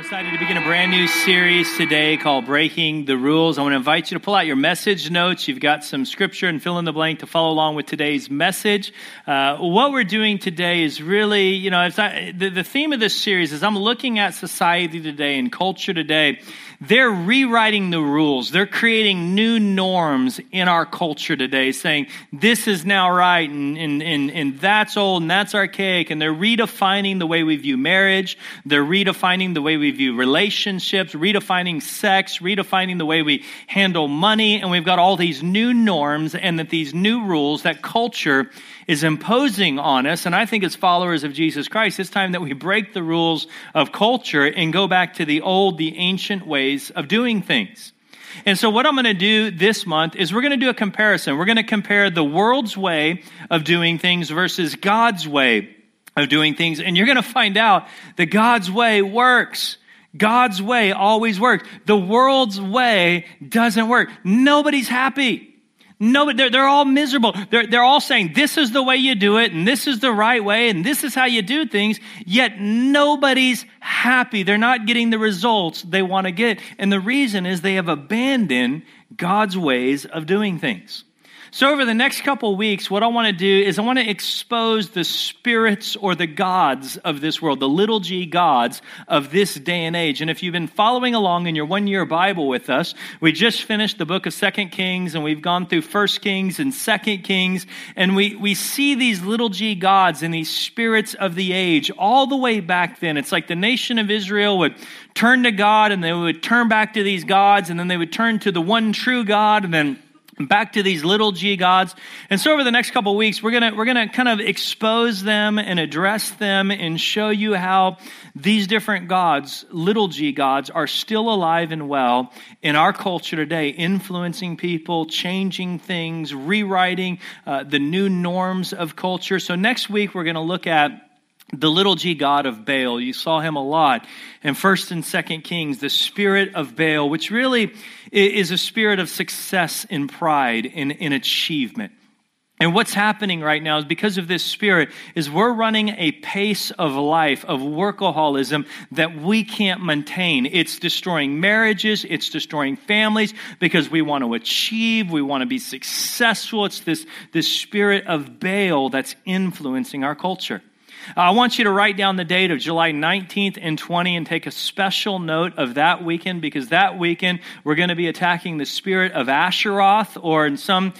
Excited to begin a brand new series today called Breaking the Rules. I want to invite you to pull out your message notes. You've got some scripture and fill in the blank to follow along with today's message. What we're doing today is really, the theme of this series is I'm looking at society today and culture today. They're rewriting the rules. They're creating new norms in our culture today, saying this is now right and that's old and that's archaic. And they're redefining the way we view marriage. They're redefining the way we view relationships, redefining sex, redefining the way we handle money. And we've got all these new norms and that these new rules that culture is imposing on us. And I think as followers of Jesus Christ, it's time that we break the rules of culture and go back to the ancient ways of doing things. And so what I'm going to do this month is we're going to do a comparison. We're going to compare the world's way of doing things versus God's way of doing things. And you're going to find out that God's way works. God's way always works. The world's way doesn't work. Nobody's happy. No, they're all miserable. They're all saying this is the way you do it, and this is the right way, and this is how you do things. Yet nobody's happy. They're not getting the results they want to get. And the reason is they have abandoned God's ways of doing things. So over the next couple weeks, what I want to do is I want to expose the spirits or the gods of this world, the little g gods of this day and age. And if you've been following along in your one-year Bible with us, we just finished the book of 2 Kings, and we've gone through 1 Kings and 2 Kings, and we see these little g gods and these spirits of the age all the way back then. It's like the nation of Israel would turn to God, and they would turn back to these gods, and then they would turn to the one true God, and then back to these little g gods. And so over the next couple of weeks, we're gonna kind of expose them and address them and show you how these different gods, little g gods, are still alive and well in our culture today, influencing people, changing things, rewriting the new norms of culture. So next week, we're going to look at the little g god of Baal. You saw him a lot in 1 and 2 Kings, the spirit of Baal, which really is a spirit of success and pride in achievement. And what's happening right now is because of this spirit is we're running a pace of life, of workaholism that we can't maintain. It's destroying marriages. It's destroying families because we want to achieve. We want to be successful. It's this spirit of Baal that's influencing our culture. I want you to write down the date of July 19th and 20th and take a special note of that weekend, because that weekend we're going to be attacking the spirit of Asheroth, or in some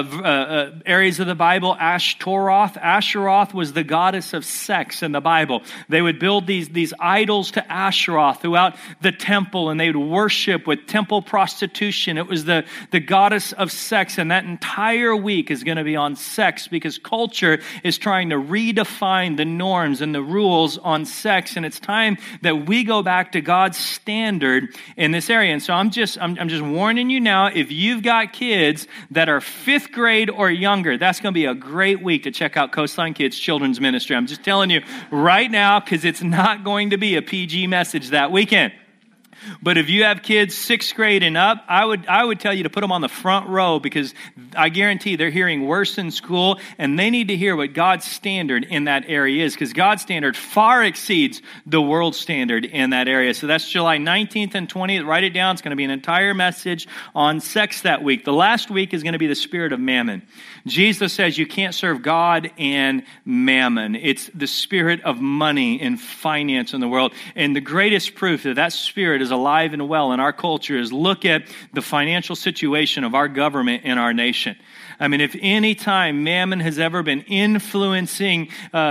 areas of the Bible, Ashtaroth. Asheroth was the goddess of sex in the Bible. They would build these idols to Asheroth throughout the temple, and they would worship with temple prostitution. It was the goddess of sex, and that entire week is going to be on sex because culture is trying to redefine the norms and the rules on sex, and it's time that we go back to God's standard in this area. And so I'm just warning you now, if you've got kids that are 5th grade or younger, that's going to be a great week to check out Coastline Kids Children's Ministry. I'm just telling you right now, because it's not going to be a PG message that weekend. But if you have kids 6th grade and up, I would tell you to put them on the front row, because I guarantee they're hearing worse in school, and they need to hear what God's standard in that area is, because God's standard far exceeds the world standard in that area. So that's July 19th and 20th. Write it down. It's going to be an entire message on sex that week. The last week is going to be the spirit of mammon. Jesus says you can't serve God and mammon. It's the spirit of money and finance in the world. And the greatest proof that that spirit is alive and well in our culture is look at the financial situation of our government and our nation. I mean, if any time mammon has ever been influencing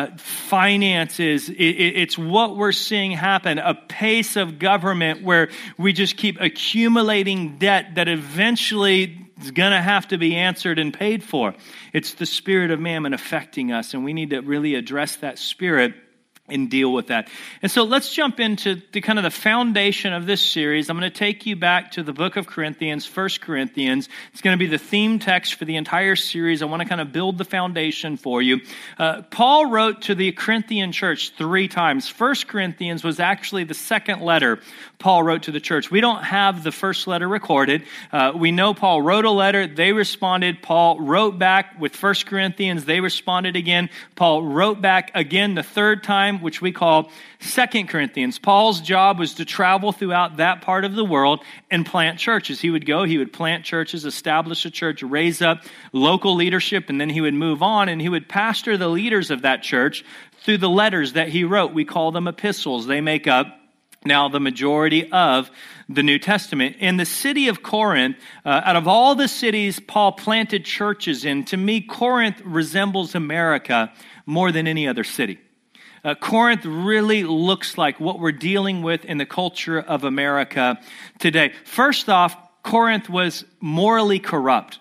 finances, it's what we're seeing happen, a pace of government where we just keep accumulating debt that eventually is going to have to be answered and paid for. It's the spirit of mammon affecting us, and we need to really address that spirit and deal with that. And so let's jump into the kind of the foundation of this series. I'm going to take you back to the book of Corinthians, 1 Corinthians. It's going to be the theme text for the entire series. I want to kind of build the foundation for you. Paul wrote to the Corinthian church 3 times. 1 Corinthians was actually the second letter Paul wrote to the church. We don't have the first letter recorded. We know Paul wrote a letter. They responded. Paul wrote back with 1 Corinthians. They responded again. Paul wrote back again the third time time, which we call 2 Corinthians. Paul's job was to travel throughout that part of the world and plant churches. He would go, he would plant churches, establish a church, raise up local leadership, and then he would move on and he would pastor the leaders of that church through the letters that he wrote. We call them epistles. They make up now the majority of the New Testament. In the city of Corinth, out of all the cities Paul planted churches in, to me, Corinth resembles America more than any other city. Corinth really looks like what we're dealing with in the culture of America today. First off, Corinth was morally corrupt.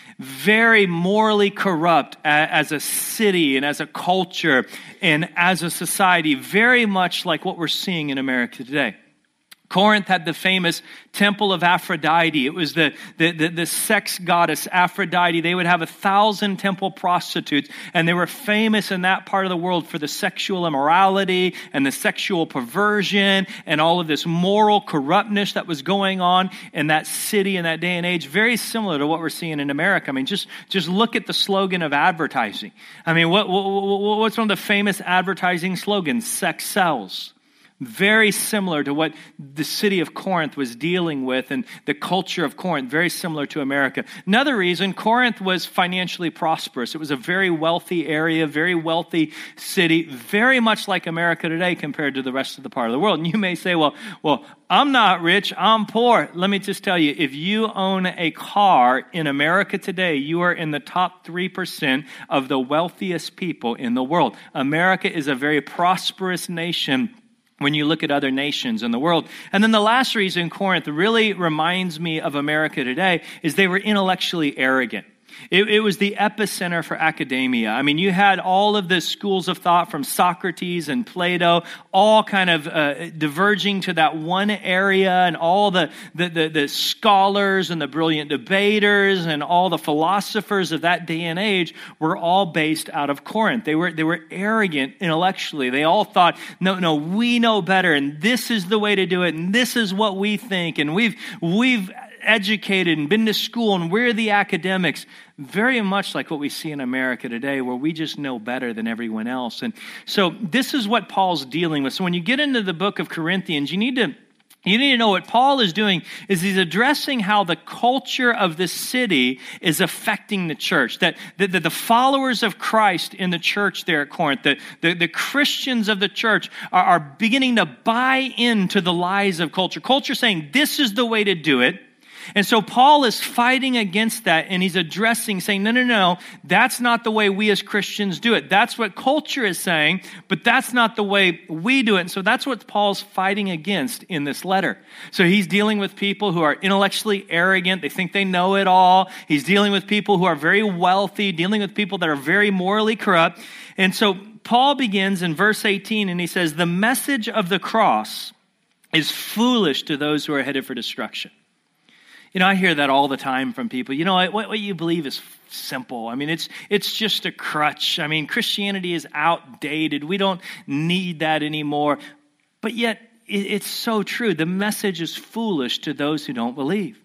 Very morally corrupt as a city and as a culture and as a society, very much like what we're seeing in America today. Corinth had the famous temple of Aphrodite. It was the sex goddess Aphrodite. They would have 1,000 temple prostitutes, and they were famous in that part of the world for the sexual immorality and the sexual perversion and all of this moral corruptness that was going on in that city in that day and age. Very similar to what we're seeing in America. I mean, just look at the slogan of advertising. I mean, what's one of the famous advertising slogans? Sex sells. Very similar to what the city of Corinth was dealing with and the culture of Corinth, very similar to America. Another reason, Corinth was financially prosperous. It was a very wealthy area, very wealthy city, very much like America today compared to the rest of the part of the world. And you may say, well, I'm not rich, I'm poor. Let me just tell you, if you own a car in America today, you are in the top 3% of the wealthiest people in the world. America is a very prosperous nation when you look at other nations in the world. And then the last reason Corinth really reminds me of America today is they were intellectually arrogant. It was the epicenter for academia. I mean, you had all of the schools of thought from Socrates and Plato, all kind of diverging to that one area, and all the scholars and the brilliant debaters and all the philosophers of that day and age were all based out of Corinth. They were arrogant intellectually. They all thought, no, we know better, and this is the way to do it, and this is what we think, and we've educated and been to school, and we're the academics. Very much like what we see in America today, where we just know better than everyone else. And so this is what Paul's dealing with. So when you get into the book of Corinthians, you need to know what Paul is doing is he's addressing how the culture of the city is affecting the church. That the followers of Christ in the church there at Corinth, the Christians of the church are beginning to buy into the lies of culture. Culture saying this is the way to do it. And so Paul is fighting against that, and he's addressing, saying, no, that's not the way we as Christians do it. That's what culture is saying, but that's not the way we do it. And so that's what Paul's fighting against in this letter. So he's dealing with people who are intellectually arrogant. They think they know it all. He's dealing with people who are very wealthy, dealing with people that are very morally corrupt. And so Paul begins in verse 18, and he says, the message of the cross is foolish to those who are headed for destruction. You know, I hear that all the time from people. You know, what you believe is simple. I mean, it's just a crutch. I mean, Christianity is outdated. We don't need that anymore. But yet, it's so true. The message is foolish to those who don't believe.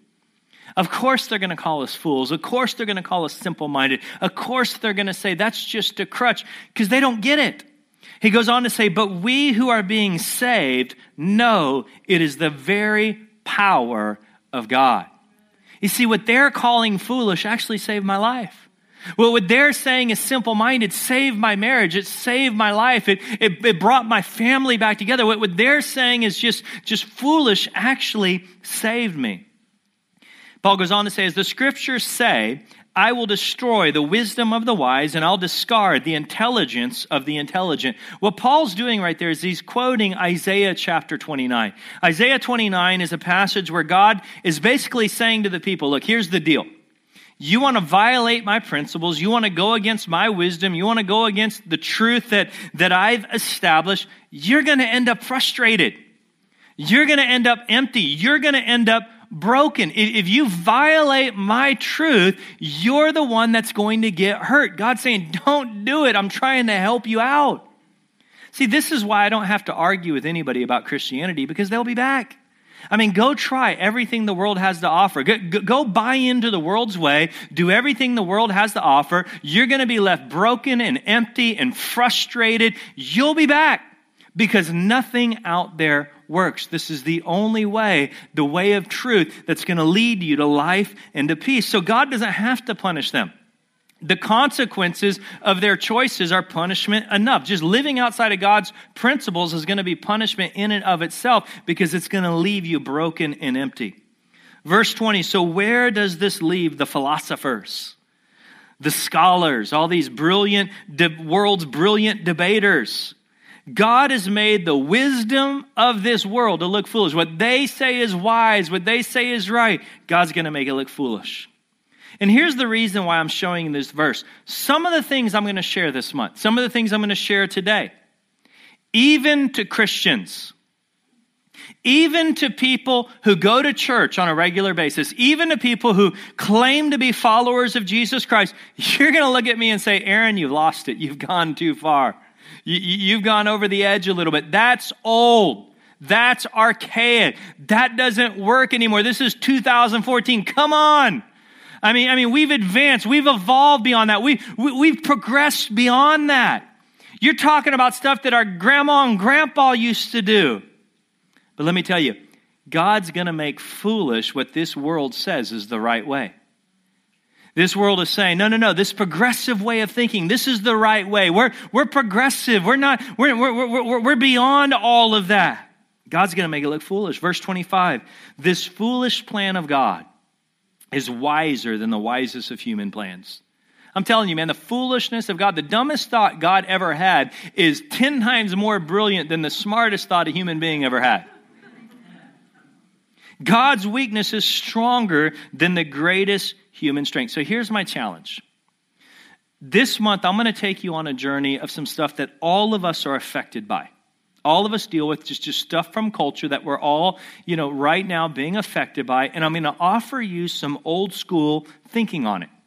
Of course they're going to call us fools. Of course they're going to call us simple-minded. Of course they're going to say that's just a crutch because they don't get it. He goes on to say, but we who are being saved know it is the very power of God. You see, what they're calling foolish actually saved my life. Well, what they're saying is simple-minded, saved my marriage. It saved my life. It brought my family back together. What they're saying is just foolish actually saved me. Paul goes on to say, as the scriptures say, I will destroy the wisdom of the wise, and I'll discard the intelligence of the intelligent. What Paul's doing right there is he's quoting Isaiah chapter 29. Isaiah 29 is a passage where God is basically saying to the people, look, here's the deal. You want to violate my principles. You want to go against my wisdom. You want to go against the truth that I've established. You're going to end up frustrated. You're going to end up empty. You're going to end up broken. If you violate my truth, you're the one that's going to get hurt. God's saying, don't do it. I'm trying to help you out. See, this is why I don't have to argue with anybody about Christianity, because they'll be back. I mean, go try everything the world has to offer. Go buy into the world's way. Do everything the world has to offer. You're going to be left broken and empty and frustrated. You'll be back. because nothing out there works. This is the only way, the way of truth that's going to lead you to life and to peace. So God doesn't have to punish them. The consequences of their choices are punishment enough. Just living outside of God's principles is going to be punishment in and of itself because it's going to leave you broken and empty. Verse 20, so where does this leave the philosophers, the scholars, all these world's brilliant debaters? God has made the wisdom of this world to look foolish. What they say is wise, what they say is right, God's going to make it look foolish. And here's the reason why I'm showing you this verse. Some of the things I'm going to share this month, some of the things I'm going to share today, even to Christians, even to people who go to church on a regular basis, even to people who claim to be followers of Jesus Christ, you're going to look at me and say, Aaron, you've lost it. You've gone too far. You've gone over the edge a little bit. That's old. That's archaic. That doesn't work anymore. This is 2014. Come on. I mean, we've advanced, we've evolved beyond that. We've progressed beyond that. You're talking about stuff that our grandma and grandpa used to do. But let me tell you, God's going to make foolish what this world says is the right way. This world is saying, no, this progressive way of thinking, this is the right way. We're progressive. We're beyond all of that. God's going to make it look foolish. Verse 25, this foolish plan of God is wiser than the wisest of human plans. I'm telling you, man, the foolishness of God, the dumbest thought God ever had is 10 times more brilliant than the smartest thought a human being ever had. God's weakness is stronger than the greatest human strength. So here's my challenge. This month, I'm going to take you on a journey of some stuff that all of us are affected by. All of us deal with just stuff from culture that we're all, right now being affected by. And I'm going to offer you some old school thinking on it.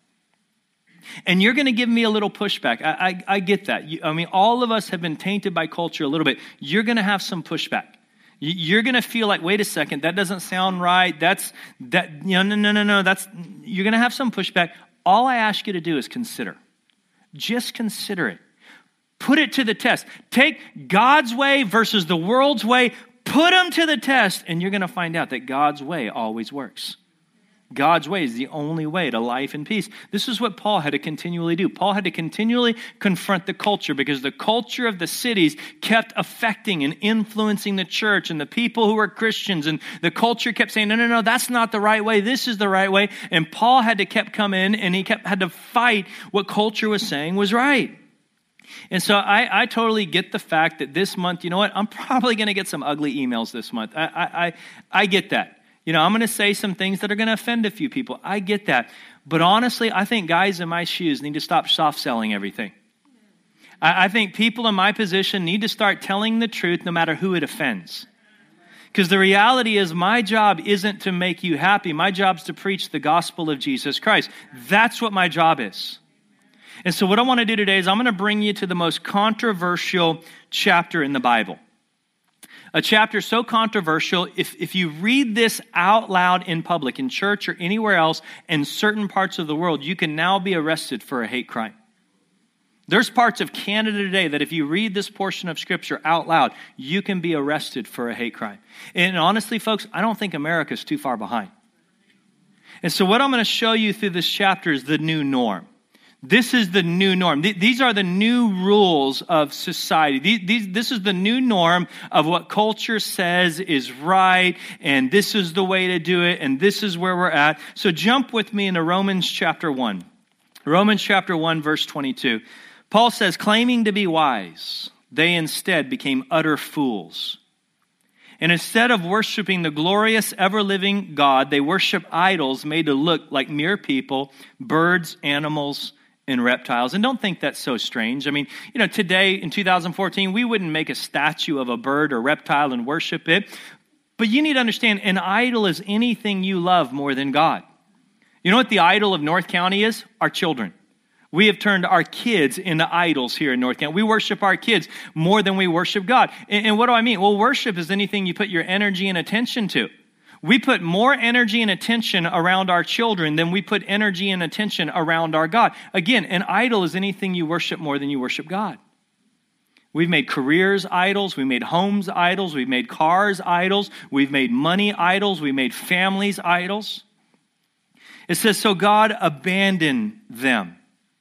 And you're going to give me a little pushback. I get that. All of us have been tainted by culture a little bit. You're going to have some pushback. You're going to feel like, wait a second, that doesn't sound right. No. You're going to have some pushback. All I ask you to do is consider. Just consider it. Put it to the test. Take God's way versus the world's way. Put them to the test, and you're going to find out that God's way always works. God's way is the only way to life and peace. This is what Paul had to continually do. Paul had to continually confront the culture because the culture of the cities kept affecting and influencing the church and the people who were Christians. And the culture kept saying, no, that's not the right way. This is the right way. And Paul had to kept come in and he had to fight what culture was saying was right. And so I totally get the fact that this month, you know what? I'm probably going to get some ugly emails this month. I get that. I'm going to say some things that are going to offend a few people. I get that. But honestly, I think guys in my shoes need to stop soft selling everything. I think people in my position need to start telling the truth no matter who it offends. Because the reality is my job isn't to make you happy. My job is to preach the gospel of Jesus Christ. That's what my job is. And so what I want to do today is I'm going to bring you to the most controversial chapter in the Bible. A chapter so controversial, if you read this out loud in public, in church or anywhere else, in certain parts of the world, you can now be arrested for a hate crime. There's parts of Canada today that if you read this portion of Scripture out loud, you can be arrested for a hate crime. And honestly, folks, I don't think America's too far behind. And so what I'm going to show you through this chapter is the new norm. This is the new norm. These are the new rules of society. This is the new norm of what culture says is right, and this is the way to do it, and this is where we're at. So jump with me into Romans chapter 1. Romans chapter 1, verse 22. Paul says, claiming to be wise, they instead became utter fools. And instead of worshiping the glorious, ever-living God, they worship idols made to look like mere people, birds, animals, and reptiles. And don't think that's so strange. Today in 2014, we wouldn't make a statue of a bird or reptile and worship it. But you need to understand, an idol is anything you love more than God. You know what the idol of North County is? Our children. We have turned our kids into idols here in North County. We worship our kids more than we worship God. And what do I mean? Well, worship is anything you put your energy and attention to. We put more energy and attention around our children than we put energy and attention around our God. Again, an idol is anything you worship more than you worship God. We've made careers idols. We made homes idols. We've made cars idols. We've made money idols. We made families idols. It says, so God abandoned them.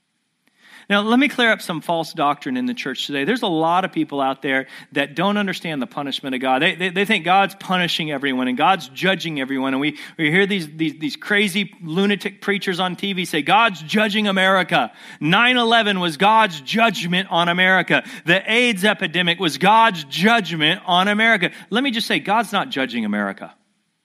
Now, let me clear up some false doctrine in the church today. There's a lot of people out there that don't understand the punishment of God. They think God's punishing everyone and God's judging everyone. And we hear these crazy lunatic preachers on TV say, God's judging America. 9/11 was God's judgment on America. The AIDS epidemic was God's judgment on America. Let me just say, God's not judging America.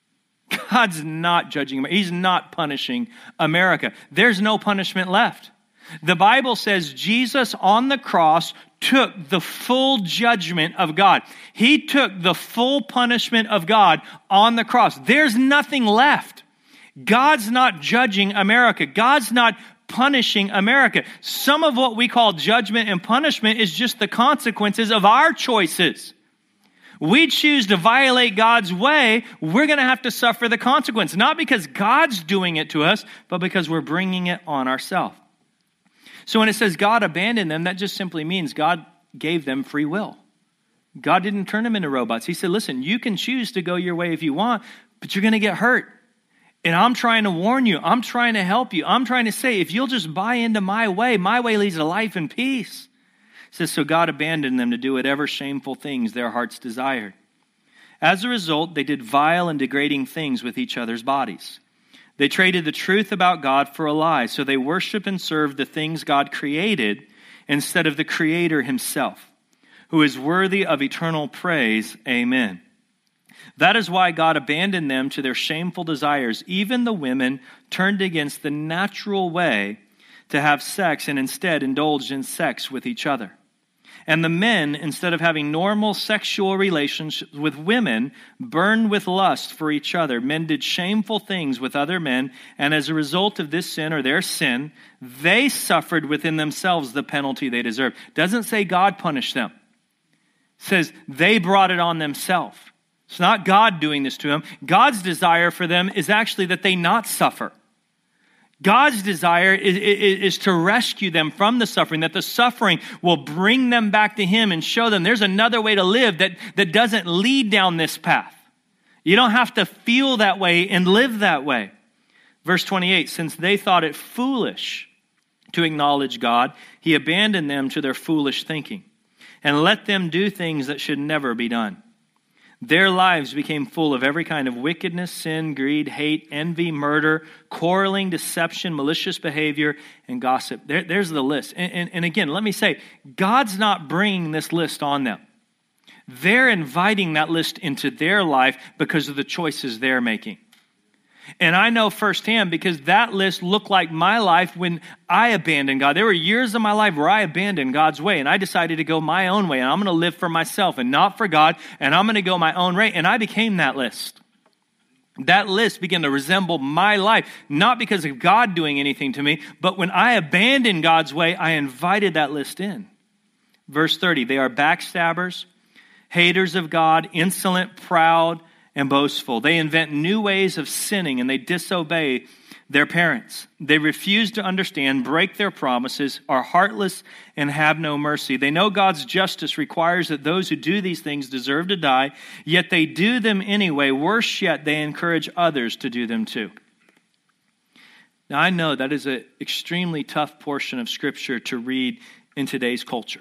God's not judging America. He's not punishing America. There's no punishment left. The Bible says Jesus on the cross took the full judgment of God. He took the full punishment of God on the cross. There's nothing left. God's not judging America. God's not punishing America. Some of what we call judgment and punishment is just the consequences of our choices. We choose to violate God's way, we're going to have to suffer the consequence. Not because God's doing it to us, but because we're bringing it on ourselves. So when it says God abandoned them, that just simply means God gave them free will. God didn't turn them into robots. He said, listen, you can choose to go your way if you want, but you're going to get hurt. And I'm trying to warn you. I'm trying to help you. I'm trying to say, if you'll just buy into my way leads to life and peace. It says, so God abandoned them to do whatever shameful things their hearts desired. As a result, they did vile and degrading things with each other's bodies. They traded the truth about God for a lie, so they worship and serve the things God created instead of the Creator himself, who is worthy of eternal praise. Amen. That is why God abandoned them to their shameful desires. Even the women turned against the natural way to have sex and instead indulged in sex with each other. And the men, instead of having normal sexual relationships with women, burned with lust for each other. Men did shameful things with other men, and as a result of this sin or their sin, they suffered within themselves the penalty they deserved. It doesn't say God punished them. It says they brought it on themselves. It's not God doing this to them. God's desire for them is actually that they not suffer. God's desire is to rescue them from the suffering, that the suffering will bring them back to Him and show them there's another way to live that doesn't lead down this path. You don't have to feel that way and live that way. Verse 28, since they thought it foolish to acknowledge God, He abandoned them to their foolish thinking and let them do things that should never be done. Their lives became full of every kind of wickedness, sin, greed, hate, envy, murder, quarreling, deception, malicious behavior, and gossip. There's the list. And again, let me say, God's not bringing this list on them. They're inviting that list into their life because of the choices they're making. And I know firsthand because that list looked like my life when I abandoned God. There were years of my life where I abandoned God's way and I decided to go my own way and I'm going to live for myself and not for God and I'm going to go my own way. And I became that list. That list began to resemble my life, not because of God doing anything to me, but when I abandoned God's way, I invited that list in. Verse 30, they are backstabbers, haters of God, insolent, proud, and boastful. They invent new ways of sinning and they disobey their parents. They refuse to understand, break their promises, are heartless, and have no mercy. They know God's justice requires that those who do these things deserve to die, yet they do them anyway. Worse yet, they encourage others to do them too. Now, I know that is an extremely tough portion of Scripture to read in today's culture.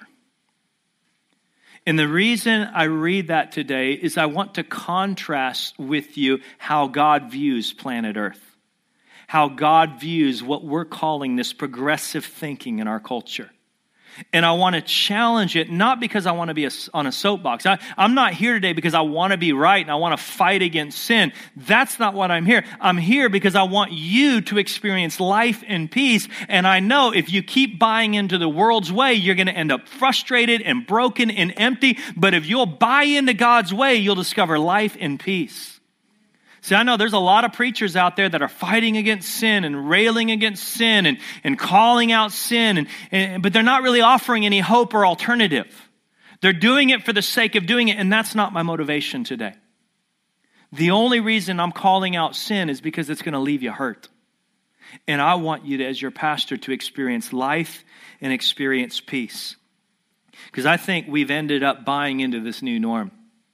And the reason I read that today is I want to contrast with you how God views planet Earth. How God views what we're calling this progressive thinking in our culture. And I want to challenge it, not because I want to be on a soapbox. I'm not here today because I want to be right and I want to fight against sin. That's not what I'm here. I'm here because I want you to experience life and peace. And I know if you keep buying into the world's way, you're going to end up frustrated and broken and empty. But if you'll buy into God's way, you'll discover life and peace. See, I know there's a lot of preachers out there that are fighting against sin and railing against sin and calling out sin, but they're not really offering any hope or alternative. They're doing it for the sake of doing it, and that's not my motivation today. The only reason I'm calling out sin is because it's going to leave you hurt. And I want you to, as your pastor, to experience life and experience peace. Because I think we've ended up buying into this new norm.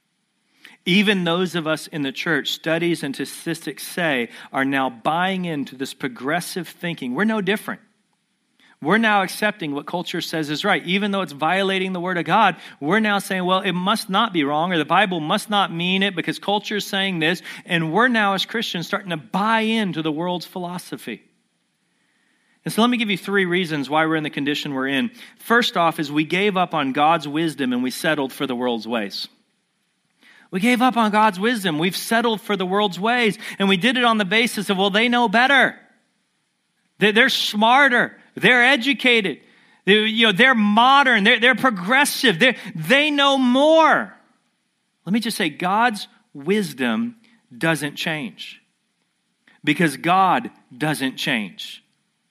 Even those of us in the church, studies and statistics say, are now buying into this progressive thinking. We're no different. We're now accepting what culture says is right. Even though it's violating the Word of God, we're now saying, well, it must not be wrong, or the Bible must not mean it because culture is saying this. And we're now, as Christians, starting to buy into the world's philosophy. And so let me give you 3 reasons why we're in the condition we're in. First off is we gave up on God's wisdom and we settled for the world's ways. We gave up on God's wisdom. We've settled for the world's ways. And we did it on the basis of, well, they know better. They're smarter. They're educated. They're modern. They're progressive. They know more. Let me just say, God's wisdom doesn't change. Because God doesn't change.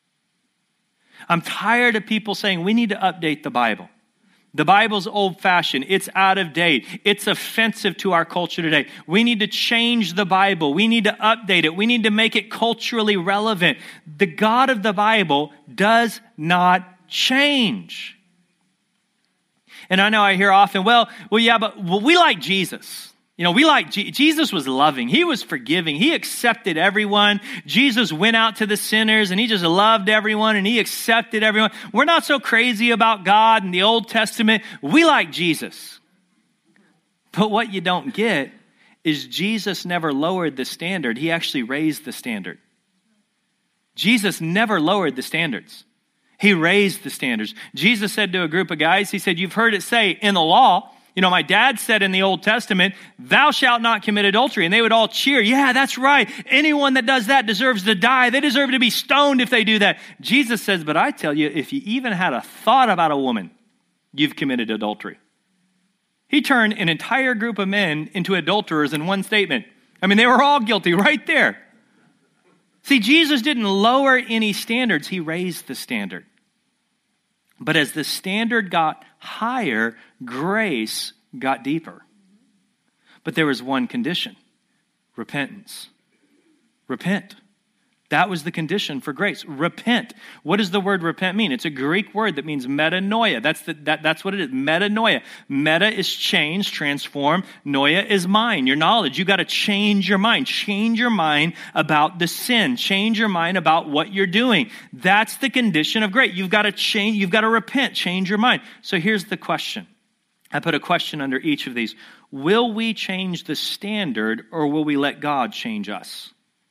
I'm tired of people saying we need to update the Bible. The Bible's old-fashioned. It's out of date. It's offensive to our culture today. We need to change the Bible. We need to update it. We need to make it culturally relevant. The God of the Bible does not change. And I know I hear often, well, but we like Jesus. We like Jesus was loving. He was forgiving. He accepted everyone. Jesus went out to the sinners and he just loved everyone and he accepted everyone. We're not so crazy about God in the Old Testament. We like Jesus. But what you don't get is Jesus never lowered the standard. He actually raised the standard. Jesus never lowered the standards. He raised the standards. Jesus said to a group of guys, he said, you've heard it say in the law, my dad said in the Old Testament, thou shalt not commit adultery. And they would all cheer. Yeah, that's right. Anyone that does that deserves to die. They deserve to be stoned if they do that. Jesus says, but I tell you, if you even had a thought about a woman, you've committed adultery. He turned an entire group of men into adulterers in one statement. They were all guilty right there. See, Jesus didn't lower any standards. He raised the standard. But as the standard got higher, grace got deeper. But there was one condition: repentance. Repent. That was the condition for grace. Repent. What does the word repent mean? It's a Greek word that means metanoia. That's what it is. Metanoia. Meta is change, transform. Noia is mind, your knowledge. You got to change your mind. Change your mind about the sin. Change your mind about what you're doing. That's the condition of grace. You've got to change. You've got to repent. Change your mind. So here's the question. I put a question under each of these. Will we change the standard or will we let God change us?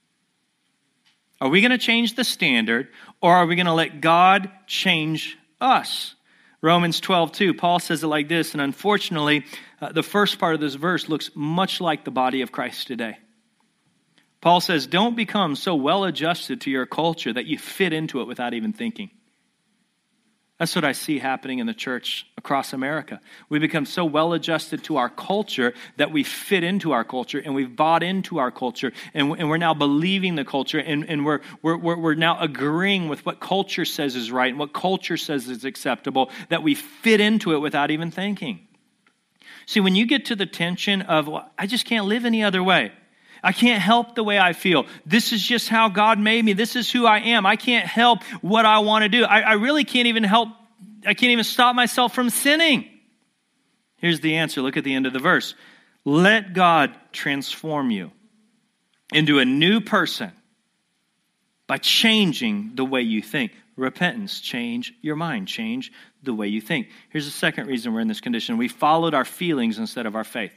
Are we going to change the standard or are we going to let God change us? Romans 12:2, Paul says it like this, and unfortunately, the first part of this verse looks much like the body of Christ today. Paul says, don't become so well adjusted to your culture that you fit into it without even thinking. That's what I see happening in the church across America. We become so well adjusted to our culture that we fit into our culture and we've bought into our culture and we're now believing the culture and we're now agreeing with what culture says is right and what culture says is acceptable, that we fit into it without even thinking. See, when you get to the tension of, well, I just can't live any other way. I can't help the way I feel. This is just how God made me. This is who I am. I can't help what I want to do. I really can't even help. I can't even stop myself from sinning. Here's the answer. Look at the end of the verse. Let God transform you into a new person by changing the way you think. Repentance, change your mind, change the way you think. Here's the second reason we're in this condition. We followed our feelings instead of our faith.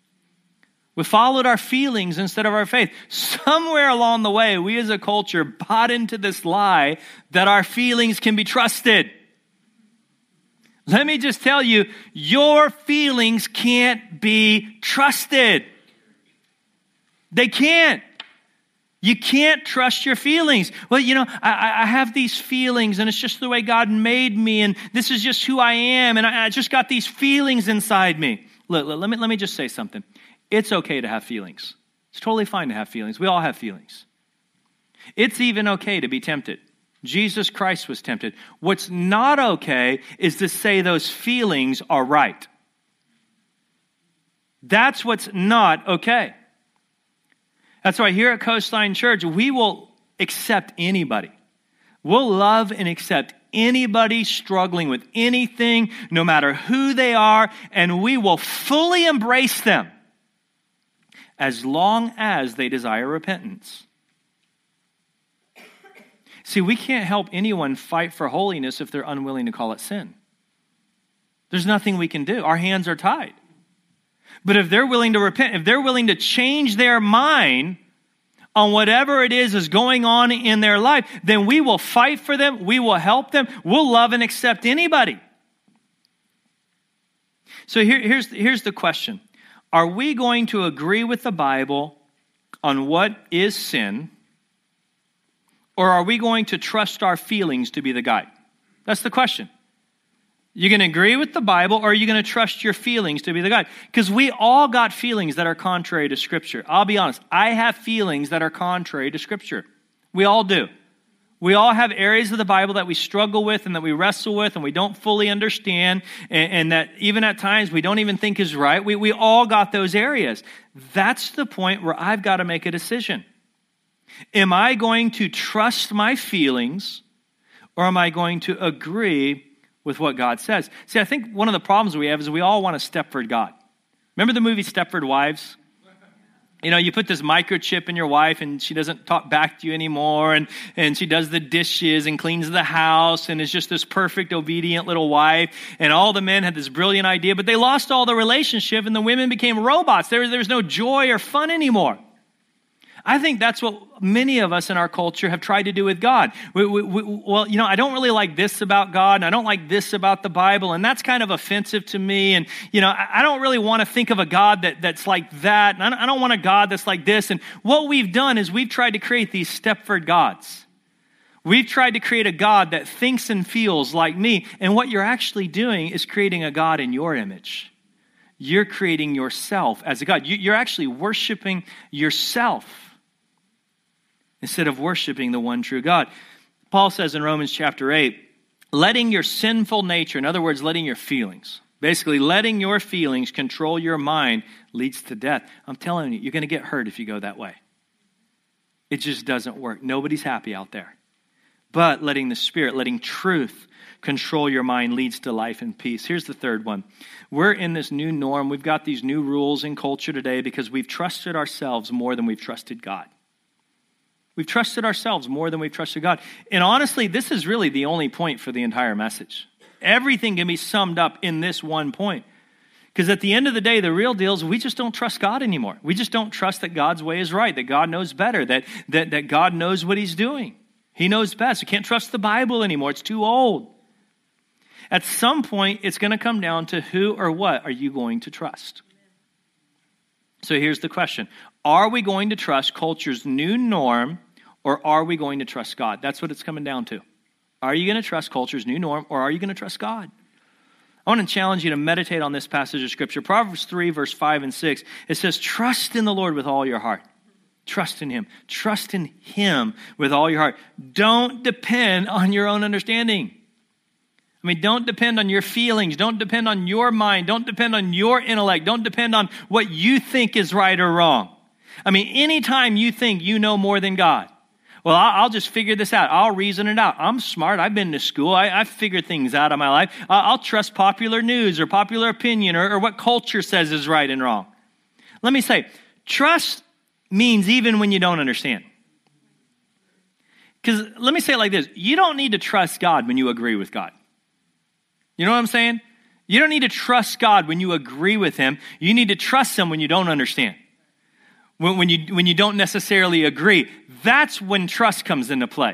We followed our feelings instead of our faith. Somewhere along the way, we as a culture bought into this lie that our feelings can be trusted. Let me just tell you, your feelings can't be trusted. They can't. You can't trust your feelings. Well, I have these feelings and it's just the way God made me and this is just who I am and I just got these feelings inside me. Look, let me just say something. It's okay to have feelings. It's totally fine to have feelings. We all have feelings. It's even okay to be tempted. Jesus Christ was tempted. What's not okay is to say those feelings are right. That's what's not okay. That's why here at Coastline Church, we will accept anybody. We'll love and accept anybody struggling with anything, no matter who they are, and we will fully embrace them as long as they desire repentance. See, we can't help anyone fight for holiness if they're unwilling to call it sin. There's nothing we can do. Our hands are tied. But if they're willing to repent, if they're willing to change their mind on whatever it is going on in their life, then we will fight for them, we will help them, we'll love and accept anybody. So here's the question. Are we going to agree with the Bible on what is sin, or are we going to trust our feelings to be the guide? That's the question. You going to agree with the Bible, or are you going to trust your feelings to be the guide? Because we all got feelings that are contrary to Scripture. I'll be honest. I have feelings that are contrary to Scripture. We all do. We all have areas of the Bible that we struggle with and that we wrestle with and we don't fully understand and that even at times we don't even think is right. We all got those areas. That's the point where I've got to make a decision. Am I going to trust my feelings, or am I going to agree with what God says? See, I think one of the problems we have is we all want a Stepford God. Remember the movie Stepford Wives? You know, you put this microchip in your wife and she doesn't talk back to you anymore, and she does the dishes and cleans the house and is just this perfect, obedient little wife. And all the men had this brilliant idea, but they lost all the relationship and the women became robots. There's no joy or fun anymore. I think that's what many of us in our culture have tried to do with God. Well, I don't really like this about God, and I don't like this about the Bible, and that's kind of offensive to me. And, I don't really want to think of a God that's like that, and I don't want a God that's like this. And what we've done is we've tried to create these Stepford gods. We've tried to create a God that thinks and feels like me, and what you're actually doing is creating a God in your image. You're creating yourself as a God. You're actually worshiping yourself instead of worshiping the one true God. Paul says in Romans chapter 8, letting your sinful nature, in other words, letting your feelings, basically letting your feelings control your mind leads to death. I'm telling you, you're going to get hurt if you go that way. It just doesn't work. Nobody's happy out there. But letting the Spirit, letting truth control your mind leads to life and peace. Here's the third one. We're in this new norm. We've got these new rules in culture today because we've trusted ourselves more than we've trusted God. We've trusted ourselves more than we've trusted God. And honestly, this is really the only point for the entire message. Everything can be summed up in this one point. Because at the end of the day, the real deal is we just don't trust God anymore. We just don't trust that God's way is right, that God knows better, that God knows what he's doing. He knows best. We can't trust the Bible anymore. It's too old. At some point, it's going to come down to who or what are you going to trust? So here's the question. Are we going to trust culture's new norm, or are we going to trust God? That's what it's coming down to. Are you going to trust culture's new norm, or are you going to trust God? I want to challenge you to meditate on this passage of Scripture. Proverbs 3, verse 5 and 6. It says, trust in the Lord with all your heart. Trust in him. Trust in him with all your heart. Don't depend on your own understanding. Don't depend on your feelings. Don't depend on your mind. Don't depend on your intellect. Don't depend on what you think is right or wrong. Anytime you think you know more than God, well, I'll just figure this out. I'll reason it out. I'm smart. I've been to school. I've figured things out in my life. I'll trust popular news or popular opinion or what culture says is right and wrong. Let me say, trust means even when you don't understand. Because let me say it like this. You don't need to trust God when you agree with God. You know what I'm saying? You don't need to trust God when you agree with him. You need to trust him when you don't understand. When you don't necessarily agree. That's when trust comes into play.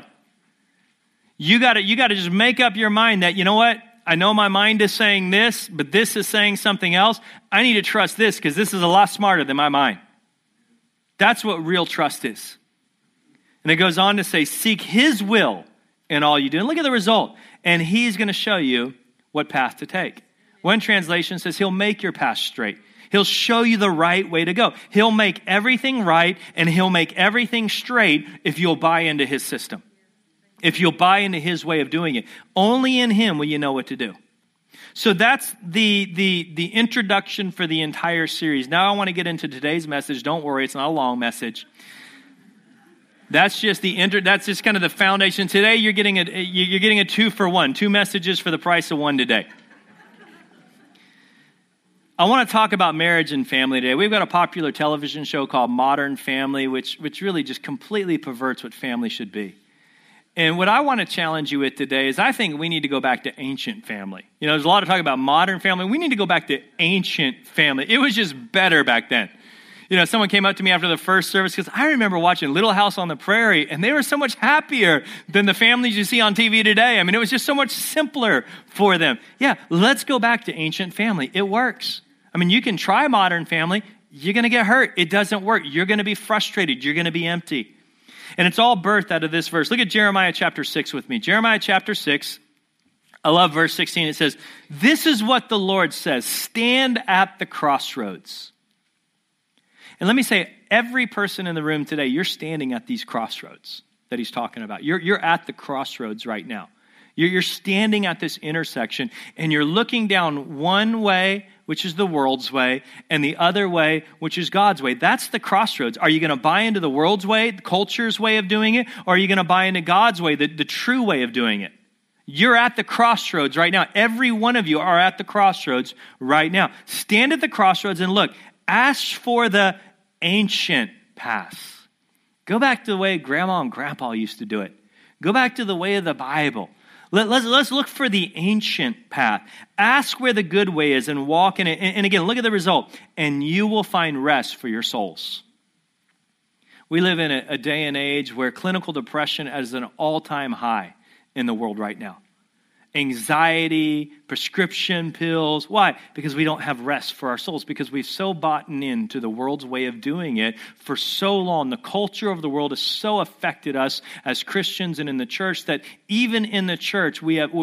You got to just make up your mind that, you know what? I know my mind is saying this, but this is saying something else. I need to trust this because this is a lot smarter than my mind. That's what real trust is. And it goes on to say, seek his will in all you do. And look at the result. And he's going to show you what path to take. One translation says he'll make your path straight. He'll show you the right way to go. He'll make everything right and he'll make everything straight if you'll buy into his system. If you'll buy into his way of doing it. Only in him will you know what to do. So that's the introduction for the entire series. Now I want to get into today's message. Don't worry, it's not a long message. That's just that's just kind of the foundation. Today you're getting a 2-for-1, 2 messages for the price of 1 today. I want to talk about marriage and family today. We've got a popular television show called Modern Family, which really just completely perverts what family should be. And what I want to challenge you with today is I think we need to go back to ancient family. You know, there's a lot of talk about modern family. We need to go back to ancient family. It was just better back then. You know, someone came up to me after the first service because I remember watching Little House on the Prairie, and they were so much happier than the families you see on TV today. I mean, it was just so much simpler for them. Yeah, let's go back to ancient family. It works. I mean, you can try modern family. You're going to get hurt. It doesn't work. You're going to be frustrated. You're going to be empty. And it's all birthed out of this verse. Look at Jeremiah chapter 6 with me. Jeremiah chapter 6, I love verse 16. It says, "This is what the Lord says, stand at the crossroads." And let me say, every person in the room today, you're standing at these crossroads that he's talking about. You're at the crossroads right now. You're standing at this intersection, and you're looking down one way, which is the world's way, and the other way, which is God's way. That's the crossroads. Are you going to buy into the world's way, the culture's way of doing it, or are you going to buy into God's way, the true way of doing it? You're at the crossroads right now. Every one of you are at the crossroads right now. Stand at the crossroads and look. Ask for the ancient path. Go back to the way Grandma and Grandpa used to do it. Go back to the way of the Bible. Let's look for the ancient path. Ask where the good way is and walk in it. And again, look at the result. And you will find rest for your souls. We live in a day and age where clinical depression is an all-time high in the world right now. Anxiety, prescription pills. Why? Because we don't have rest for our souls. Because we've so bought into the world's way of doing it for so long. The culture of the world has so affected us as Christians and in the church that even in the church,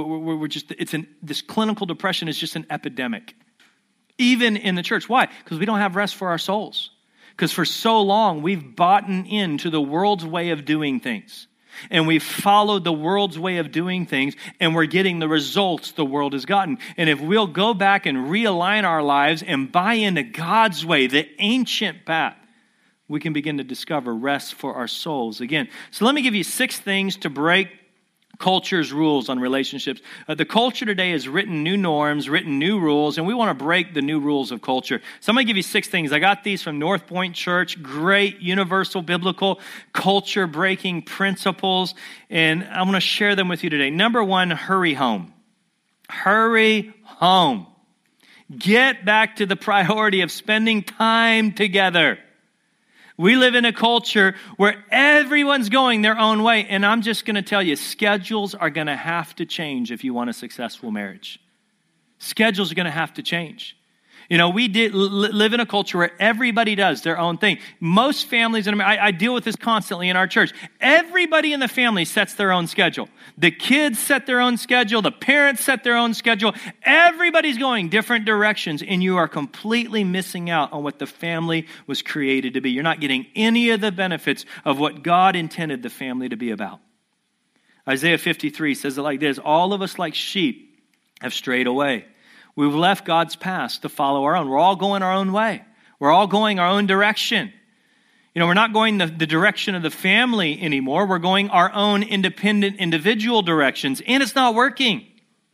this clinical depression is just an epidemic. Even in the church. Why? Because we don't have rest for our souls. Because for so long, we've bought into the world's way of doing things. And we've followed the world's way of doing things, and we're getting the results the world has gotten. And if we'll go back and realign our lives and buy into God's way, the ancient path, we can begin to discover rest for our souls again. So let me give you 6 things to break culture's rules on relationships. The culture today has written new norms, written new rules, and we want to break the new rules of culture. So I'm going to give you 6 things. I got these from North Point Church, great universal biblical culture-breaking principles, and I'm going to share them with you today. Number 1, hurry home. Hurry home. Get back to the priority of spending time together. We live in a culture where everyone's going their own way. And I'm just going to tell you, schedules are going to have to change if you want a successful marriage. Schedules are going to have to change. You know, we live in a culture where everybody does their own thing. Most families, and I deal with this constantly in our church, everybody in the family sets their own schedule. The kids set their own schedule. The parents set their own schedule. Everybody's going different directions, and you are completely missing out on what the family was created to be. You're not getting any of the benefits of what God intended the family to be about. Isaiah 53 says it like this: all of us like sheep have strayed away. We've left God's path to follow our own. We're all going our own way. We're all going our own direction. You know, we're not going the direction of the family anymore. We're going our own independent, individual directions, and it's not working.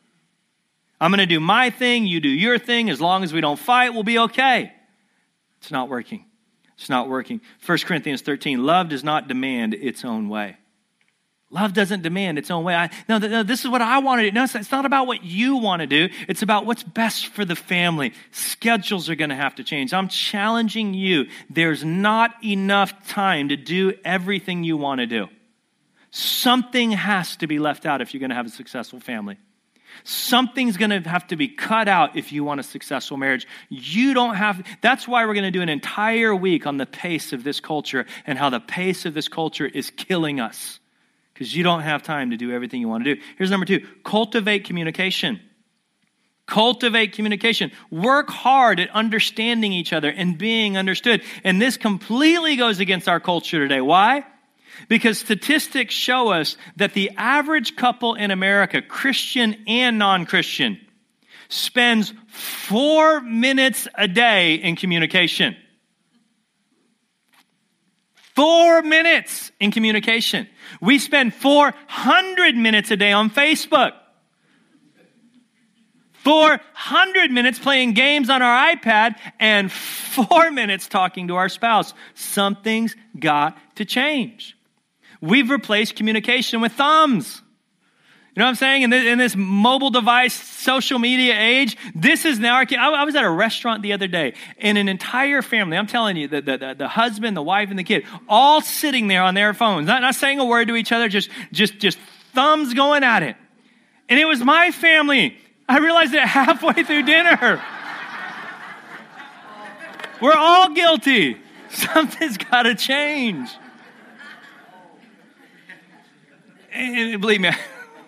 I'm going to do my thing, you do your thing. As long as we don't fight, we'll be okay. It's not working. It's not working. 1 Corinthians 13, love does not demand its own way. Love doesn't demand its own way. No, this is what I want to do. No, it's not about what you want to do. It's about what's best for the family. Schedules are going to have to change. I'm challenging you. There's not enough time to do everything you want to do. Something has to be left out if you're going to have a successful family. Something's going to have to be cut out if you want a successful marriage. You don't have. That's why we're going to do an entire week on the pace of this culture and how the pace of this culture is killing us. Because you don't have time to do everything you want to do. Here's number 2. Cultivate communication. Cultivate communication. Work hard at understanding each other and being understood. And this completely goes against our culture today. Why? Because statistics show us that the average couple in America, Christian and non-Christian, spends 4 minutes a day in communication. 4 minutes in communication. We spend 400 minutes a day on Facebook. 400 minutes playing games on our iPad and 4 minutes talking to our spouse. Something's got to change. We've replaced communication with thumbs. You know what I'm saying? In this mobile device, social media age, this is now I was at a restaurant the other day, and an entire family, I'm telling you, the husband, the wife, and the kid, all sitting there on their phones, not saying a word to each other, just thumbs going at it. And it was my family. I realized it halfway through dinner. We're all guilty. Something's got to change. And believe me,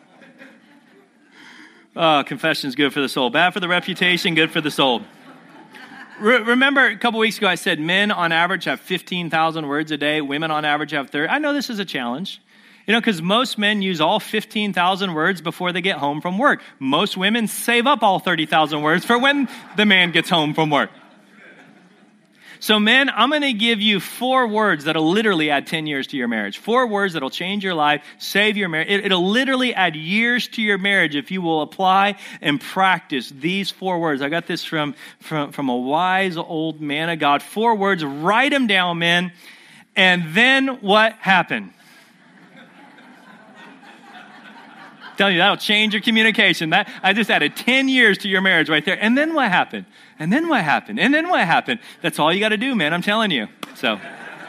confession's good for the soul. Bad for the reputation, good for the soul. Remember a couple weeks ago I said men on average have 15,000 words a day. Women on average have 30. I know this is a challenge. You know, because most men use all 15,000 words before they get home from work. Most women save up all 30,000 words for when the man gets home from work. So men, I'm going to give you 4 words that'll literally add 10 years to your marriage. 4 words that'll change your life, save your marriage. It'll literally add years to your marriage if you will apply and practice these 4 words. I got this from a wise old man of God. 4 words, write them down, men. And then what happened? Telling you, that'll change your communication. I just added 10 years to your marriage right there. And then what happened? And then what happened? And then what happened? That's all you got to do, man. I'm telling you. So,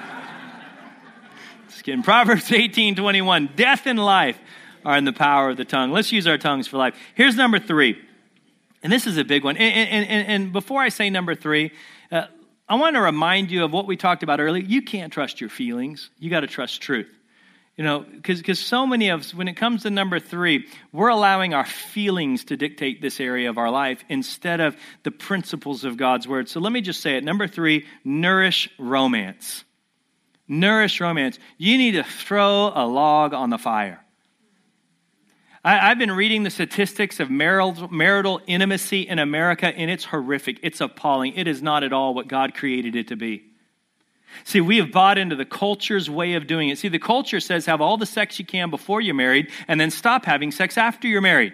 just kidding. Proverbs 18:21. Death and life are in the power of the tongue. Let's use our tongues for life. Here's number 3. And this is a big one. And before I say number 3, I want to remind you of what we talked about earlier. You can't trust your feelings. You got to trust truth. You know, because so many of us, when it comes to number 3, we're allowing our feelings to dictate this area of our life instead of the principles of God's word. So let me just say it. Number 3, nourish romance. Nourish romance. You need to throw a log on the fire. I've been reading the statistics of marital intimacy in America, and it's horrific. It's appalling. It is not at all what God created it to be. See, we have bought into the culture's way of doing it. See, the culture says have all the sex you can before you're married and then stop having sex after you're married.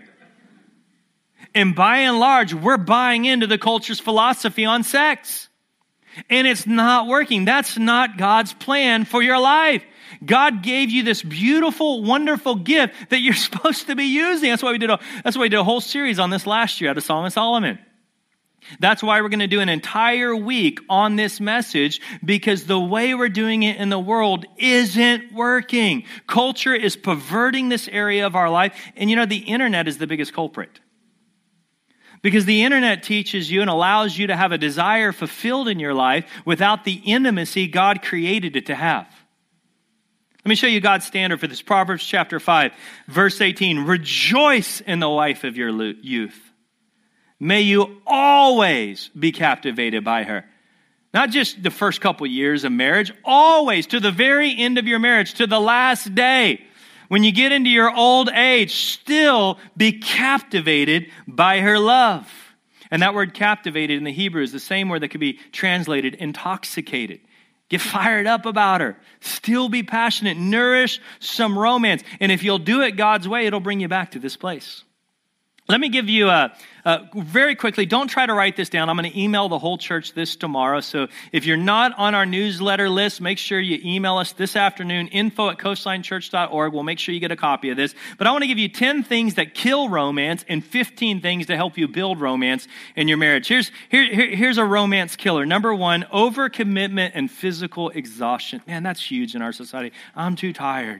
And by and large, we're buying into the culture's philosophy on sex. And it's not working. That's not God's plan for your life. God gave you this beautiful, wonderful gift that you're supposed to be using. That's why we did a whole series on this last year out of Song of Solomon. That's why we're going to do an entire week on this message, because the way we're doing it in the world isn't working. Culture is perverting this area of our life. And you know, the internet is the biggest culprit. Because the internet teaches you and allows you to have a desire fulfilled in your life without the intimacy God created it to have. Let me show you God's standard for this. Proverbs chapter 5, verse 18. Rejoice in the wife of your youth. May you always be captivated by her. Not just the first couple years of marriage, always, to the very end of your marriage, to the last day. When you get into your old age, still be captivated by her love. And that word captivated in the Hebrew is the same word that could be translated intoxicated. Get fired up about her. Still be passionate. Nourish some romance. And if you'll do it God's way, it'll bring you back to this place. Let me give you very quickly, don't try to write this down. I'm going to email the whole church this tomorrow. So if you're not on our newsletter list, make sure you email us this afternoon, info@coastlinechurch.org. We'll make sure you get a copy of this. But I want to give you 10 things that kill romance and 15 things to help you build romance in your marriage. Here's a romance killer. Number 1, overcommitment and physical exhaustion. Man, that's huge in our society. I'm too tired.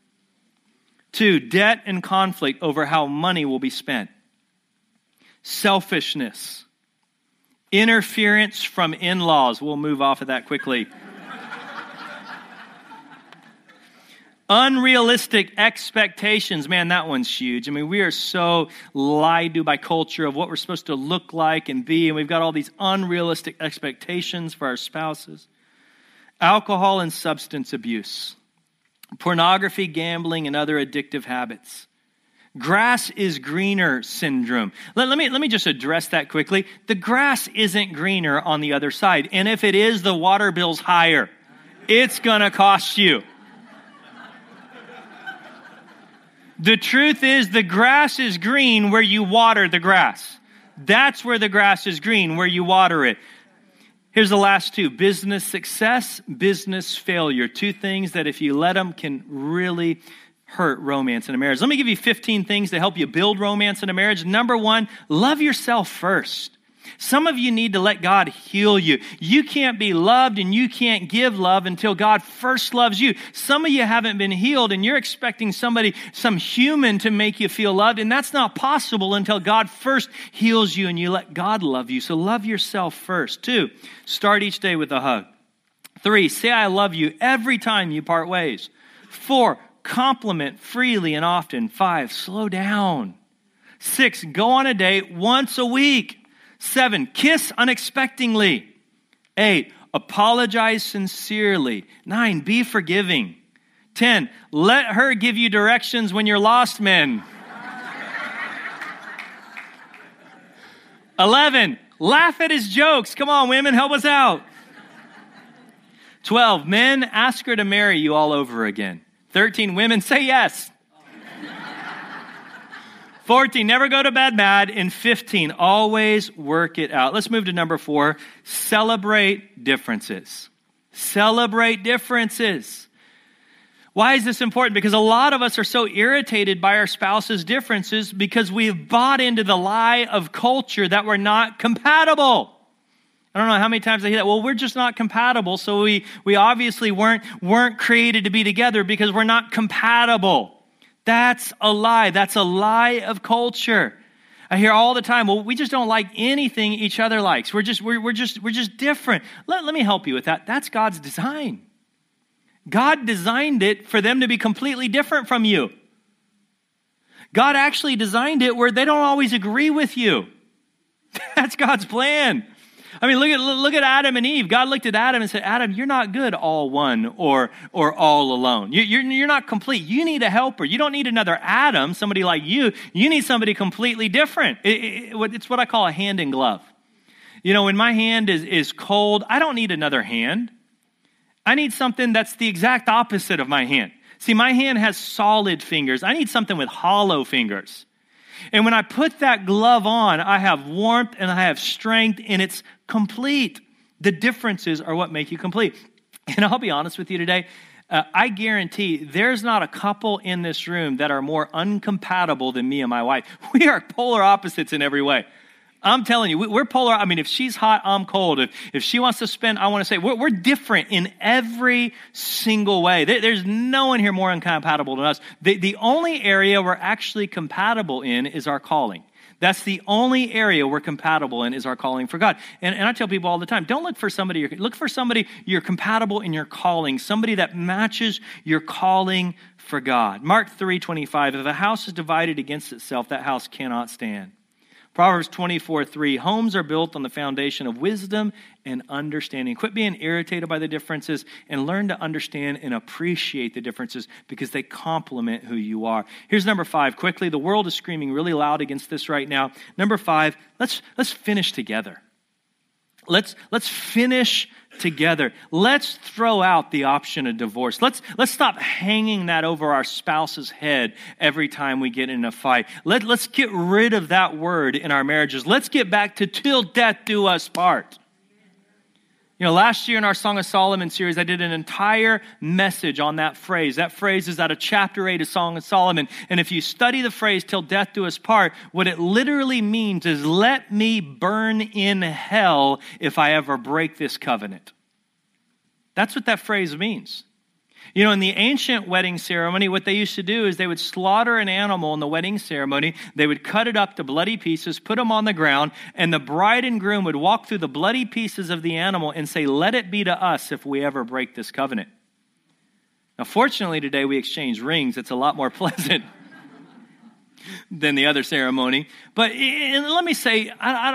2, debt and conflict over how money will be spent. Selfishness. Interference from in-laws. We'll move off of that quickly. Unrealistic expectations. Man, that one's huge. I mean, we are so lied to by culture of what we're supposed to look like and be, and we've got all these unrealistic expectations for our spouses. Alcohol and substance abuse. Pornography, gambling, and other addictive habits. Grass is greener syndrome. Let me just address that quickly. The grass isn't greener on the other side. And if it is, the water bill's higher. It's going to cost you. The truth is, the grass is green where you water the grass. That's where the grass is green, where you water it. Here's the last two: business success, business failure. Two things that if you let them can really hurt romance in a marriage. Let me give you 15 things to help you build romance in a marriage. Number one, love yourself first. Some of you need to let God heal you. You can't be loved and you can't give love until God first loves you. Some of you haven't been healed and you're expecting somebody, some human to make you feel loved, and that's not possible until God first heals you and you let God love you. So love yourself first. 2, start each day with a hug. 3, say I love you every time you part ways. 4, compliment freely and often. 5, slow down. 6, go on a date once a week. 7, kiss unexpectedly. 8, apologize sincerely. 9, be forgiving. 10, let her give you directions when you're lost, men. 11, laugh at his jokes. Come on, women, help us out. 12, men, ask her to marry you all over again. 13, women, say yes. 14, never go to bed mad. And 15, always work it out. Let's move to number 4, celebrate differences. Celebrate differences. Why is this important? Because a lot of us are so irritated by our spouse's differences because we've bought into the lie of culture that we're not compatible. I don't know how many times I hear that. Well, we're just not compatible, so we obviously weren't created to be together because we're not compatible. That's a lie. That's a lie of culture. I hear all the time, well, we just don't like anything each other likes. We're just different. Let me help you with that. That's God's design. God designed it for them to be completely different from you. God actually designed it where they don't always agree with you. That's God's plan. I mean, look at Adam and Eve. God looked at Adam and said, Adam, you're not good all one or all alone. You're not complete. You need a helper. You don't need another Adam, somebody like you. You need somebody completely different. It's what I call a hand in glove. You know, when my hand is cold, I don't need another hand. I need something that's the exact opposite of my hand. See, my hand has solid fingers. I need something with hollow fingers. And when I put that glove on, I have warmth and I have strength, and it's complete. The differences are what make you complete. And I'll be honest with you today, I guarantee there's not a couple in this room that are more uncompatible than me and my wife. We are polar opposites in every way. I'm telling you, we're polar. I mean, if she's hot, I'm cold. If she wants to spend, I want to say, we're different in every single way. There's no one here more incompatible than us. The only area we're actually compatible in is our calling. That's the only area we're compatible in is our calling for God. And I tell people all the time, don't look for somebody you're compatible in your calling, somebody that matches your calling for God. Mark 3:25, if a house is divided against itself, that house cannot stand. Proverbs 24:3, homes are built on the foundation of wisdom and understanding. Quit being irritated by the differences and learn to understand and appreciate the differences because they complement who you are. Here's number 5. Quickly, the world is screaming really loud against this right now. Number 5, let's finish together. Let's finish together. Let's throw out the option of divorce. Let's stop hanging that over our spouse's head every time we get in a fight. Let's get rid of that word in our marriages. Let's get back to till death do us part. You know, last year in our Song of Solomon series, I did an entire message on that phrase. That phrase is out of chapter 8 of Song of Solomon. And if you study the phrase, till death do us part, what it literally means is, let me burn in hell if I ever break this covenant. That's what that phrase means. You know, in the ancient wedding ceremony, what they used to do is they would slaughter an animal in the wedding ceremony. They would cut it up to bloody pieces, put them on the ground, and the bride and groom would walk through the bloody pieces of the animal and say, let it be to us if we ever break this covenant. Now, fortunately, today we exchange rings. It's a lot more pleasant than the other ceremony. But let me say,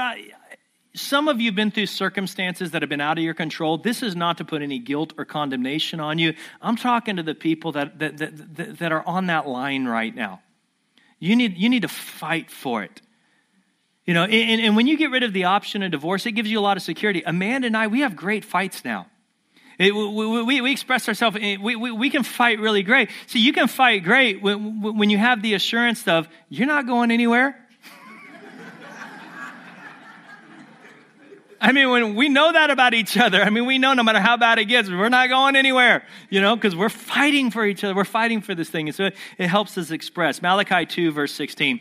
some of you have been through circumstances that have been out of your control. This is not to put any guilt or condemnation on you. I'm talking to the people that are on that line right now. You need to fight for it. You know, and when you get rid of the option of divorce, it gives you a lot of security. Amanda and I, we have great fights now. We express ourselves, we can fight really great. See, you can fight great when you have the assurance of, you're not going anywhere. I mean, when we know that about each other, I mean, we know no matter how bad it gets, we're not going anywhere, because we're fighting for each other. We're fighting for this thing. And so it helps us express. Malachi 2, verse 16.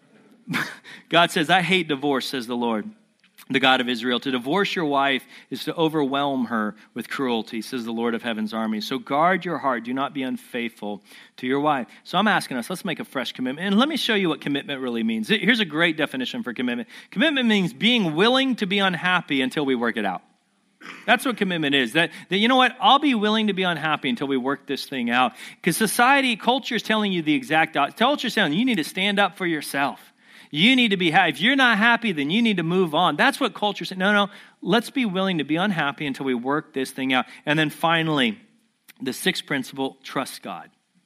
God says, I hate divorce, says the Lord, the God of Israel. To divorce your wife is to overwhelm her with cruelty, says the Lord of heaven's armies. So guard your heart. Do not be unfaithful to your wife. So I'm asking us, let's make a fresh commitment. And let me show you what commitment really means. Here's a great definition for commitment. Commitment means being willing to be unhappy until we work it out. That's what commitment is. That you know what? I'll be willing to be unhappy until we work this thing out. Because culture is telling you the exact opposite. Culture is telling you need to stand up for yourself. You need to be happy. If you're not happy, then you need to move on. That's what culture says. No, let's be willing to be unhappy until we work this thing out. And then finally, the sixth principle, trust God.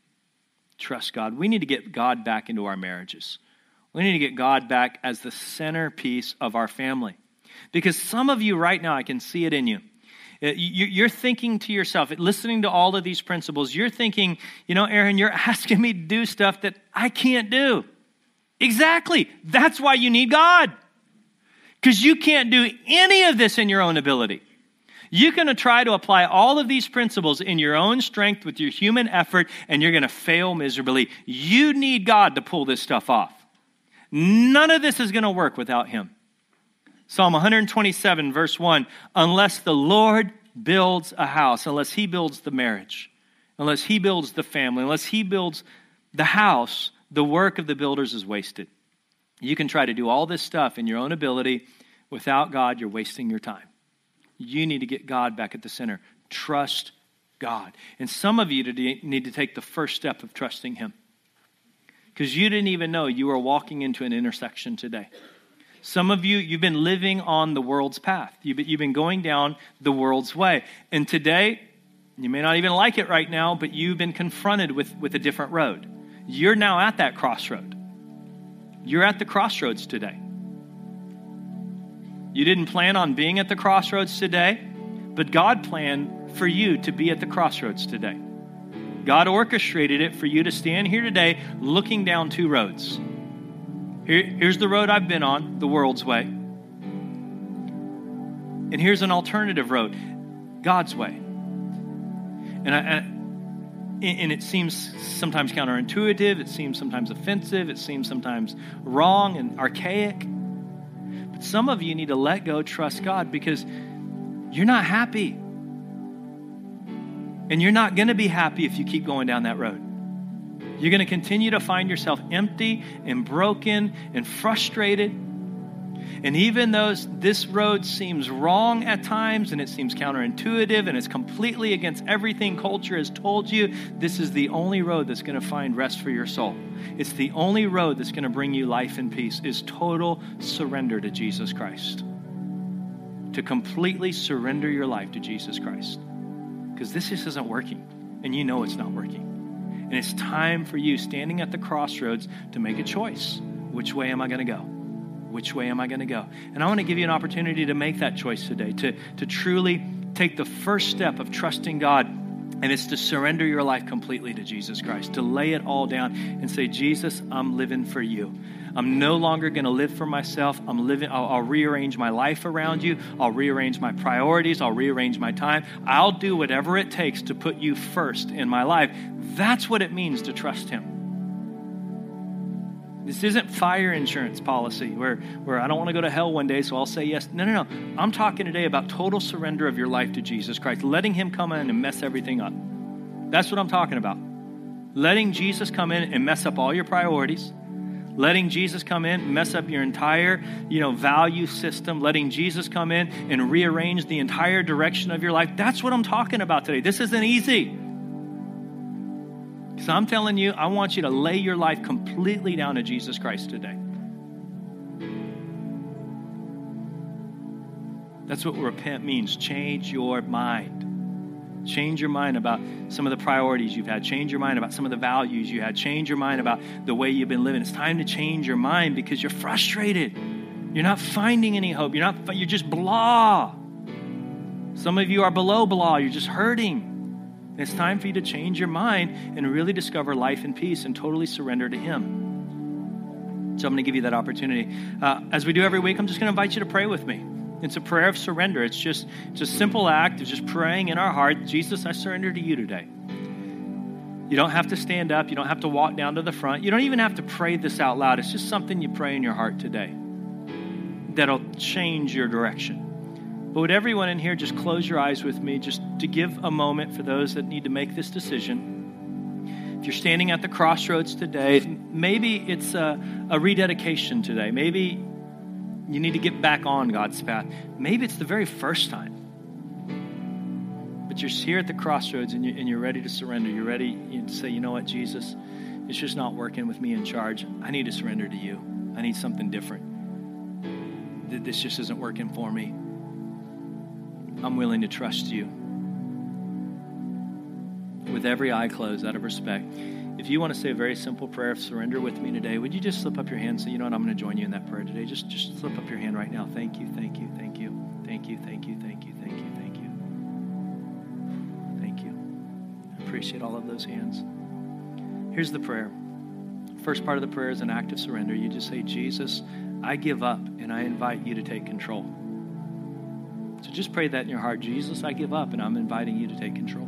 Trust God. We need to get God back into our marriages. We need to get God back as the centerpiece of our family. Because some of you right now, I can see it in you. You're thinking to yourself, listening to all of these principles, you're thinking, Aaron, you're asking me to do stuff that I can't do. Exactly. That's why you need God. Because you can't do any of this in your own ability. You're going to try to apply all of these principles in your own strength with your human effort, and you're going to fail miserably. You need God to pull this stuff off. None of this is going to work without Him. Psalm 127, verse 1, unless the Lord builds a house, unless He builds the marriage, unless He builds the family, unless He builds the house, the work of the builders is wasted. You can try to do all this stuff in your own ability. Without God, you're wasting your time. You need to get God back at the center. Trust God. And some of you need to take the first step of trusting Him. Because you didn't even know you were walking into an intersection today. Some of you, you've been living on the world's path. You've been going down the world's way. And today, you may not even like it right now, but you've been confronted with a different road. You're now at that crossroad. You're at the crossroads today. You didn't plan on being at the crossroads today, but God planned for you to be at the crossroads today. God orchestrated it for you to stand here today looking down two roads. Here's the road I've been on, the world's way. And here's an alternative road, God's way. And it seems sometimes counterintuitive. It seems sometimes offensive. It seems sometimes wrong and archaic. But some of you need to let go, trust God, because you're not happy. And you're not going to be happy if you keep going down that road. You're going to continue to find yourself empty and broken and frustrated. And even though this road seems wrong at times and it seems counterintuitive and it's completely against everything culture has told you, this is the only road that's going to find rest for your soul. It's the only road that's going to bring you life and peace, is total surrender to Jesus Christ. To completely surrender your life to Jesus Christ. Because this just isn't working, and you know it's not working. And it's time for you, standing at the crossroads, to make a choice. Which way am I going to go? Which way am I going to go? And I want to give you an opportunity to make that choice today, to truly take the first step of trusting God, and it's to surrender your life completely to Jesus Christ, to lay it all down and say, Jesus, I'm living for you. I'm no longer going to live for myself. I'll rearrange my life around you. I'll rearrange my priorities. I'll rearrange my time. I'll do whatever it takes to put you first in my life. That's what it means to trust Him. This isn't fire insurance policy where I don't want to go to hell one day, so I'll say yes. No. I'm talking today about total surrender of your life to Jesus Christ, letting Him come in and mess everything up. That's what I'm talking about. Letting Jesus come in and mess up all your priorities. Letting Jesus come in, mess up your entire, value system. Letting Jesus come in and rearrange the entire direction of your life. That's what I'm talking about today. This isn't easy. So I'm telling you, I want you to lay your life completely down to Jesus Christ today. That's what repent means. Change your mind. Change your mind about some of the priorities you've had. Change your mind about some of the values you had. Change your mind about the way you've been living. It's time to change your mind because you're frustrated. You're not finding any hope. You're just blah. Some of you are below blah. You're just hurting. And it's time for you to change your mind and really discover life and peace and totally surrender to Him. So I'm going to give you that opportunity. As we do every week, I'm just going to invite you to pray with me. It's a prayer of surrender. It's just a simple act of just praying in our heart, Jesus, I surrender to you today. You don't have to stand up. You don't have to walk down to the front. You don't even have to pray this out loud. It's just something you pray in your heart today that'll change your direction. But would everyone in here just close your eyes with me just to give a moment for those that need to make this decision. If you're standing at the crossroads today, maybe it's a rededication today. Maybe you need to get back on God's path. Maybe it's the very first time. But you're here at the crossroads and you're ready to surrender. You're ready to say, you know what, Jesus, it's just not working with me in charge. I need to surrender to you. I need something different. This just isn't working for me. I'm willing to trust you. With every eye closed, out of respect. If you want to say a very simple prayer of surrender with me today, would you just slip up your hand and say, you know what, I'm going to join you in that prayer today. Just slip up your hand right now. Thank you, thank you, thank you, thank you, thank you, thank you, thank you, thank you. Thank you. I appreciate all of those hands. Here's the prayer. First part of the prayer is an act of surrender. You just say, Jesus, I give up and I invite you to take control. So just pray that in your heart. Jesus, I give up and I'm inviting you to take control.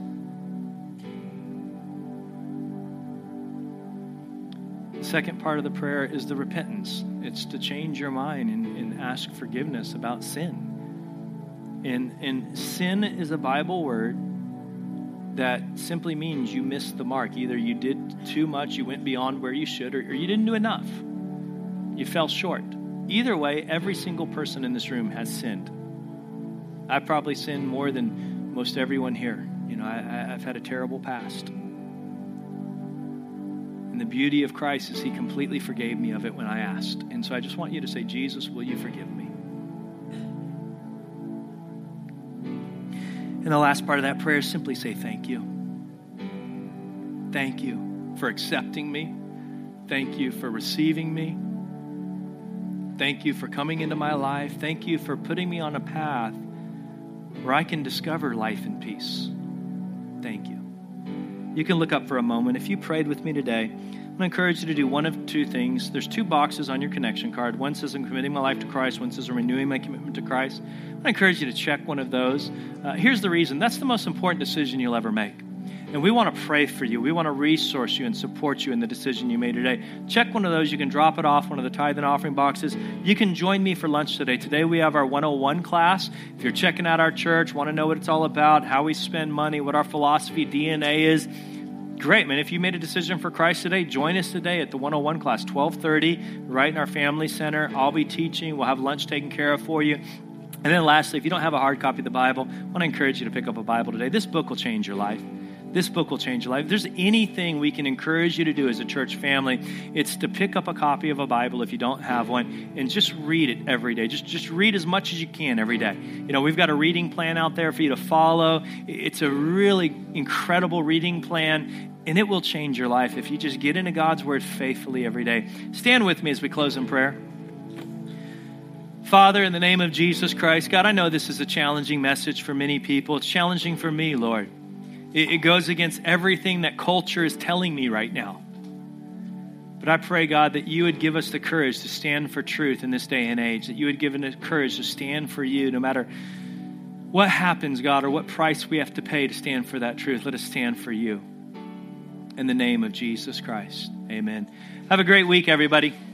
The second part of the prayer is the repentance. It's to change your mind and ask forgiveness about sin. And sin is a Bible word that simply means you missed the mark. Either you did too much, you went beyond where you should, or you didn't do enough. You fell short. Either way, every single person in this room has sinned. I've probably sinned more than most everyone here. You know, I've had a terrible past. And the beauty of Christ is He completely forgave me of it when I asked. And so I just want you to say, Jesus, will you forgive me? And the last part of that prayer is simply say thank you. Thank you for accepting me. Thank you for receiving me. Thank you for coming into my life. Thank you for putting me on a path where I can discover life and peace. Thank you. You can look up for a moment. If you prayed with me today, I'm going to encourage you to do one of two things. There's two boxes on your connection card. One says, I'm committing my life to Christ. One says, I'm renewing my commitment to Christ. I'm going to encourage you to check one of those. Here's the reason. That's the most important decision you'll ever make. And we want to pray for you. We want to resource you and support you in the decision you made today. Check one of those. You can drop it off one of the tithe and offering boxes. You can join me for lunch today. Today we have our 101 class. If you're checking out our church, want to know what it's all about, how we spend money, what our philosophy, DNA is, great, man. If you made a decision for Christ today, join us today at the 101 class, 12:30, right in our family center. I'll be teaching. We'll have lunch taken care of for you. And then lastly, if you don't have a hard copy of the Bible, I want to encourage you to pick up a Bible today. This book will change your life. This book will change your life. If there's anything we can encourage you to do as a church family, it's to pick up a copy of a Bible if you don't have one and just read it every day. Just read as much as you can every day. You know, we've got a reading plan out there for you to follow. It's a really incredible reading plan, and it will change your life if you just get into God's Word faithfully every day. Stand with me as we close in prayer. Father, in the name of Jesus Christ, God, I know this is a challenging message for many people. It's challenging for me, Lord. It goes against everything that culture is telling me right now. But I pray, God, that you would give us the courage to stand for truth in this day and age, that you would give us the courage to stand for you no matter what happens, God, or what price we have to pay to stand for that truth. Let us stand for you. In the name of Jesus Christ, amen. Have a great week, everybody.